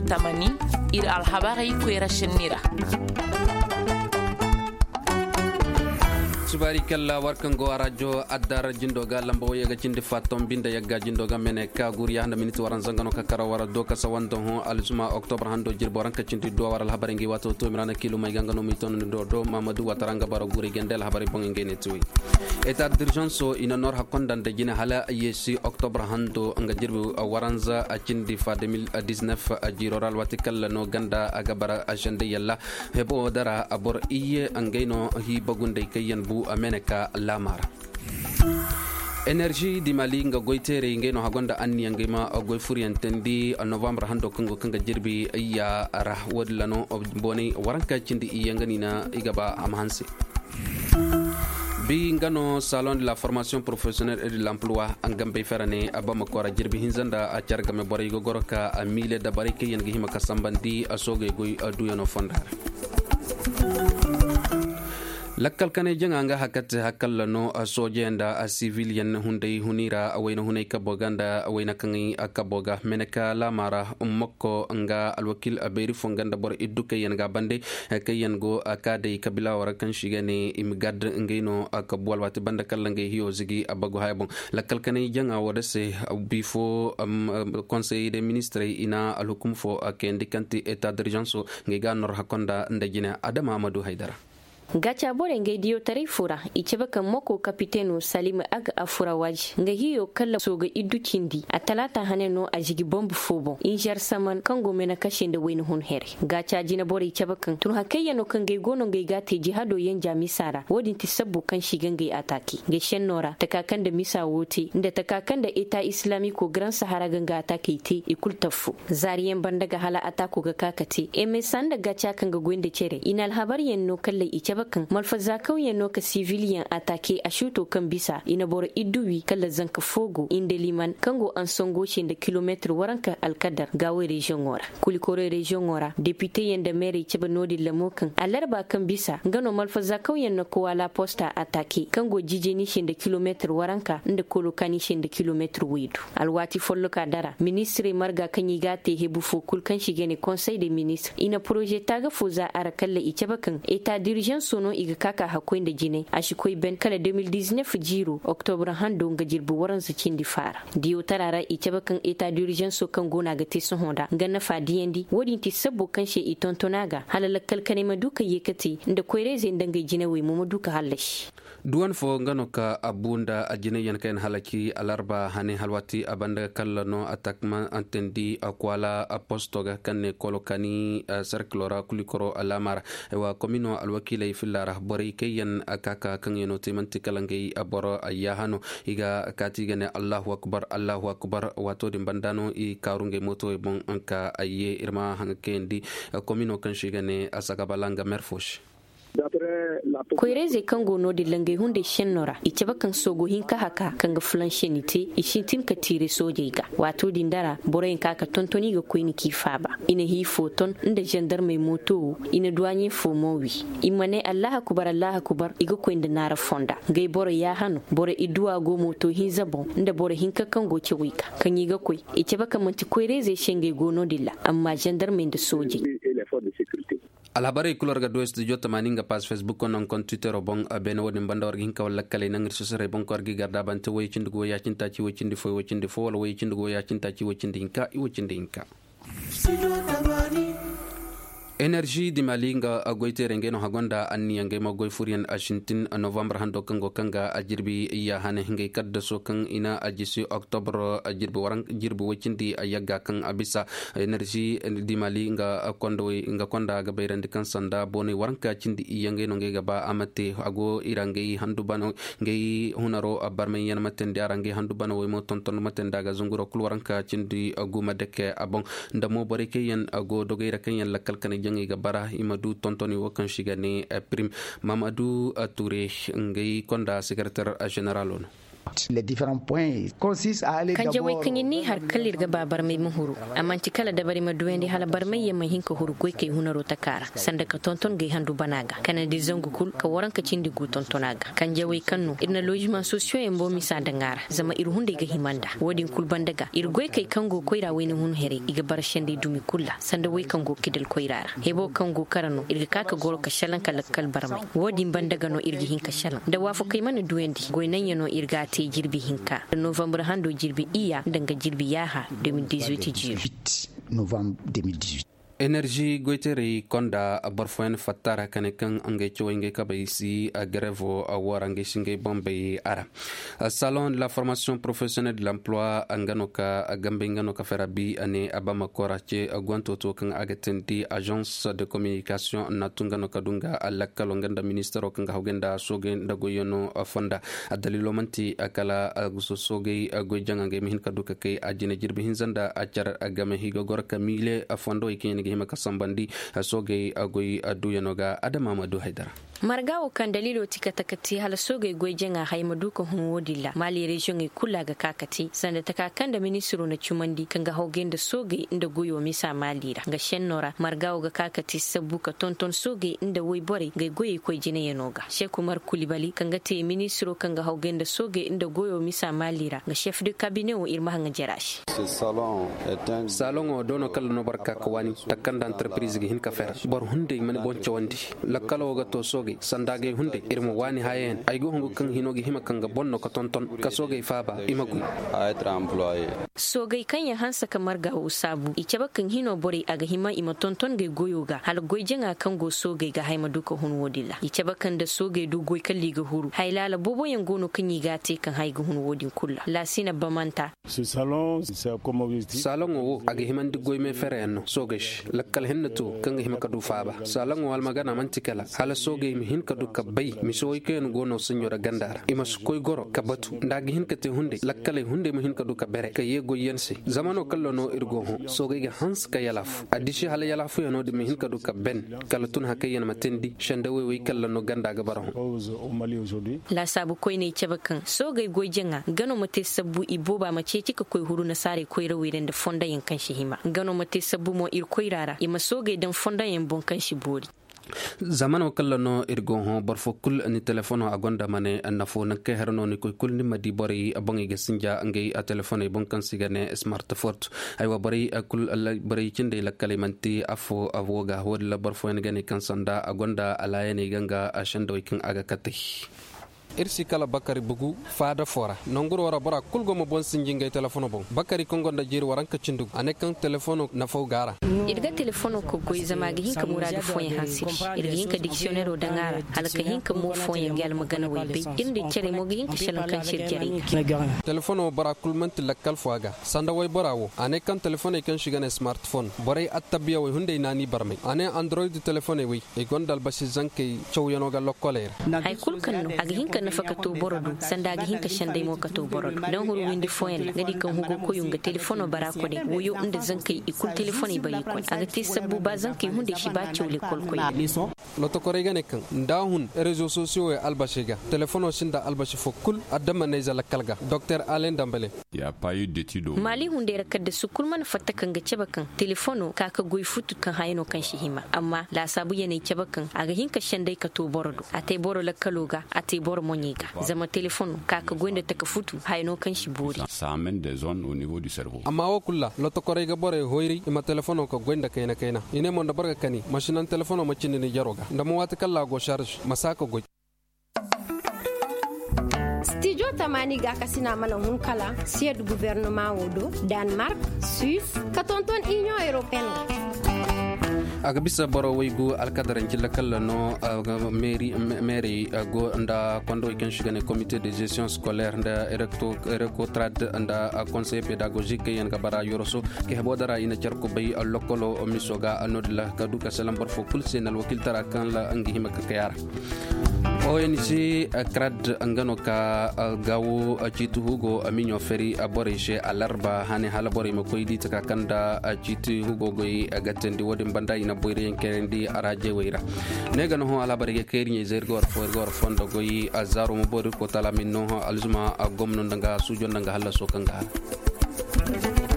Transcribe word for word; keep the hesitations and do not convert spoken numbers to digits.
tamani ir alhabari kwera shinira. subari kala warkan go radio addara jindoga lambo yega cindi fatom binda yagga jindoga mene ka guri handa miniti waran zangano ka kara wara do ka sawando ho alisuma octobre hando jirboran ka cindi do waral habari ngi wato to mirana kilo may gangano mi ton do do mamadou wataranga baro guri gendel habari bongi ngene tuwi état d'urgence ina nor hakondan de jina hala yesi octobre hando anga jirbu waranza a cindi fa deux mille dix-neuf a jiroral watikal no ganda aga bara agende yalla hebo dara abor iye angeno hi bagunde kayen bu ameneka lamar energie di mali nga goitere ngeno hagonda anni ngema goy furiyantendi novembre hando kongo kanga jirbi ya rah wodlano boni waranka cindi iyanganina igaba amhansi bi ngano salon de la formation professionnelle et de l'emploi angambe ferane abama kora jirbi hinzanda a chargame bore go goroka a mille da barike yengi hima kasambandi asoge goy aduyano fondar lakkal kane janganga hakate hakalla no sojenda a civilian hundai hunira awayna hunay kaboganda awayna kangi akaboga meneka lamara ummokko anga alwakil aberi fonganda bor idduke yanga bande kayen go akade kabila wara kan shigane imgad ngeno akabwal wati banda kallange hiyo zigi abago haybon lakkal kane janga wodase bifo um, conseil des ministres ina alhukum fo akendi kanti état d'urgence ngega nor hakonda ndajina adama amadou haidara gacha bore ngai diyo tare fura ice baka moko kapitenu salim aga afura waji nga hiyo kala soga iddu kindi a talata haneno a jigi bombu fobo injar saman kango mena kashin da wayne hun here gacha jina bore ice baka tun hakayya no kan gai gono gai gate jihado yan jamisara wodin ti sabbu kan shigan gai ataki ga shennora takakan da misa wote inda takakan da eta islami ko gran sahara ganga ataki te ikultafu zariyan bandaga hala atako ga kakate e me sanda gacha kan ga gwende cere inal habariyan no kallai ice bakan malfaza kauyen noka civilian atake a shuto kan bisa ina bor iduwi kala zanka fogo inde liman kango an songo da kilometer waranka alkadar gawe region ora kulikore region ora député yenda maire ceba nodi lamokan alarba kan bisa ngano malfaza kauyen no ko wala posta atake kango jijeni da kilometer waranka inda kolokani da kilometer widu alwati folloka dara ministre marga kanyi gate hebu fo kulkan shigene conseil des ministres ina projet taga fuza arakalla icebakan état d'urgence sono iga kaka hakoin da jine a shi koi ben kala deux mille dix-neuf jiro octobre hando nga jirbu waran su cindi fara diyo tarara ice bakan eta d'urgence kan gona ga te sun honda ganna fa diendi wodin ti sabbo kan she iton tonaga halala kalkane maduka yekati inda koire zai danga jine wai mu maduka halashi duwan fo ngano ka abunda ajine yan kayan halaki alarba hane halwati abanda kallano atakma antendi akwala apostoga kanne kolokani uh, cerclora kulikoro alamar wa komino alwakila fillara bore kayan akaka kan yeno timanti kalangai aboro ayahano iga katigane allahu akbar allahu akbar wato din bandano i karunge moto bon anka aye irma hankendi uh, komino kan shigane asakabalanga merfosh koireze kango no de langai hunde shennora ice bakan sogo hinka haka kanga flan shenite ishintin ka tire sojega wato dindara borayin kaka tontoni ga koini kifaba ina hi foton inda gendarme moto ina duanye fomowi imane allah akbar allah akbar iga koinda nara fonda gai bora ya hanu bora iduwa go moto hinzabon inda bora hinka kango ce wika kan yiga koi ice bakan manti koireze shenge gono dilla amma gendarme da soje alhabari kulorga do studio tamaninga pas facebook on kon twitter bon ben wodin banda wargi hinka wala kale nangir sosere bon ko wargi garda bante way cindugo ya cinta ci way cindi fo way cindi fo wala way cindugo ya cinta ci way cindi hinka i way cindi hinka energie di malinga agoitere ngeno hagonda anni ngema goy furian ashintin novembre hando kango kanga ajirbi ya hane hinge kadda so kan ina ajisi octobre ajirbi warang jirbi wacindi ayaga kan abisa energie di malinga kondo nga konda ga bayrandi kan sanda boni waranka cindi iyange no ngega ba amate ago irange handu bano ngey hunaro barme yan matende arange handu bano way mo tonton matenda ga zunguro kul waranka cindi aguma deke abon ndamo bareke yan ago dogeyra kan yan lakal kan jangi gabara imadu tontoni wakan shigane prim mamadou touré ngay konda secrétaire général on Les différents points consistent à aller kan jawai kan ni har kallir ga babar mai muhuru amma ci kala da bari maduwende hala bar mai yamma hinka huru goy kai hunaro takara sanda ka tonton ga handu banaga kana di zangu kul ka waran ka cindi gu tontonaga kan jawai kanno irna logement sociaux en bo mi sa dangara zama ir hunde ga himanda wodin kul bandaga ir goy kai kango koira wayni hun here iga bar shende dumi kulla sanda wai kango kidal koirara hebo kango karano irga kaka goro ka shalan kala kal barmai wodin bandaga no irgi hinka shalan da wafu kai mana duwendi goy nan yano irga te jirbi hinka novembre hando jirbi iya danga jirbi yaha deux mille dix-huit novembre deux mille dix-huit. Energie goitere konda barfoen fatara kane kan ange choinge kabaisi a grevo a warange singe bombe ara a salon de la formation professionnelle de l'emploi anganoka a gambenganoka ferabi ane abama korache a guantoto kan agatenti agence de communication natunganoka dunga a lakalo nganda ministero kan hawgenda soge ndago yono fonda a dalilo manti akala aguso soge a gojangange mihin kaduka kay ajine jirbi hinzanda a char agame higo gorka mile a fondo ikene hima kasambandi soge agoy aduyanoga adama madu haidara margawo kan dalilo tikatakati hala soge gojenga haimadu ko hun wodilla mali region e kula ga kakati sanda takakan da ministro na chumandi kan ga hogen da soge inda goyo misa malira ga shennora margawo ga kakati sabuka tonton soge inda woy bore ga goye ko jine yanoga sheku mar kulibali kan ga te ministro kan ga hogen da soge inda goyo misa malira ga chef de cabinet o irma hanga jerashi salon salon o dono kala no barka ko wani takkan da entreprise gi hin ka fer bor hunde man boncho wandi lakalo ga to soge sandage hunde irmo wani hayen ay go hongo kan hinogi hima kan ga bonno ko tonton ka soge faba imagu a être employé soge kan ya hansa kamar ga usabu icaba kan hino bore aga hima ima tonton ga goyoga hal goyjenga kan go soge ga hayma duko hun wodilla icaba kan da soge du goy kalli ga huru haylala bobo yan gono kan yiga te kan hay ga hun wodin kulla la sina bamanta ce salon c'est comme salon o aga himan di goy me fere enno soge lakkal hennato kan ga hima ka du faba salon wal magana mantikala hala soge mi hin ka du kabay mi soy ken gono senyora gandara ima koy goro kabatu ndagi hin ka te hunde lakkale hunde mi hin ka du ka bere ka yego yense zamano kallo no irgo ho soge ga hans ka yalaf adishi hala yalafu yano de mi hin ka du ka ben kala tun hakayen matendi shanda we we kallo no ganda ga baro la sabu koy ne cebakan soge gojenga gano mate sabu iboba mace cika koy huru na sare koy rawiren da fonda yin kan shi hima gano mate sabu mo ir koy rara ima soge dan fonda yin bon kan shi bori zamano kala no irgo ho barfo kul ni telefono agonda mane nafo nakke herno ni koy kul ni madi bori abangi gesinja ngey a telefono bon kan sigane smartphone aywa bari kul bari cinde la kalimanti afo avoga wala barfo en gane kan sanda agonda alayene ganga ashando ikin aga katti irsi kala bakari bugu fada fora nongoro wara bora kulgo mo bon sinjinga telefono bon bakari kongonda jiri waranka cindu anekan telefono na fo gara irga telefono ko goy zama ga hinka muradu foyen hansiri irga hinka dictionnaire dangara halaka hinka mo foyen gal magana waybe inde cere mo ga hinka shalan kan shirjari telefono bara kulmanti lakkal foaga sanda way borawo anekan telefono kan shigane smartphone boray attabiya way hunde nani barme ane android telefono way e gondal bashi zanke chowyano gal lokkolere ay kulkan no aga hinka nafaka to borodu sanda ga hinka shandai mo ka to borodu dan huru windi foyen ngadi kan hugo ko yunga telefono bara ko de woyo inde zankai ikul telefono bari ko aga te sabu ba zankai hunde shi ba ciwle kol koy loto ko regane kan ndahun réseaux sociaux e albashiga telefono shinda albashi fokul adama neza lakalga docteur Alain Dambele il y a pas eu d'étude mali hunde rakadda sukul man fatta kan ga cebakan telefono kaka goy futu kan hayno kan shi hima amma la sabu yene cebakan aga hinka shandai ka to borodu ate boro lakaloga ate boro moniga zama telefono kaka goynda taka futu hayno kan shi bori ça amène des zones au niveau du cerveau amma wa kulla loto ko rega bore hoyri ima telefono ko goynda kayna kayna ine mon da barga kani mashinan telefono macinde ni jaroga ndamo wata kala go charge masaka go studio tamani ga kasina mana hun kala siège gouvernement wodo Danemark Suisse katonton Union européenne aga bisa boro waygu alkadaran jilla kala no mairie mairie go nda kondo ken shigane comité de gestion scolaire nda erecto ereco trad nda conseil pédagogique yen gabara yoroso ke hebodara ina jarko bay lokolo misoga anodla kaduka salam barfo kulsenal wakil tara kan la angi himaka kayara O N G crad angano ka gawo citu hugo aminyo feri aborishe alarba hane halabore makoidi taka kanda citu hugo goyi gatendi wodin banda ina boyre yenkerendi araje weira nega no alabare ke kerinye zergor forgor fondo goyi azaro mo bodu ko tala minno alzuma gomno ndanga sujo ndanga halla sokanga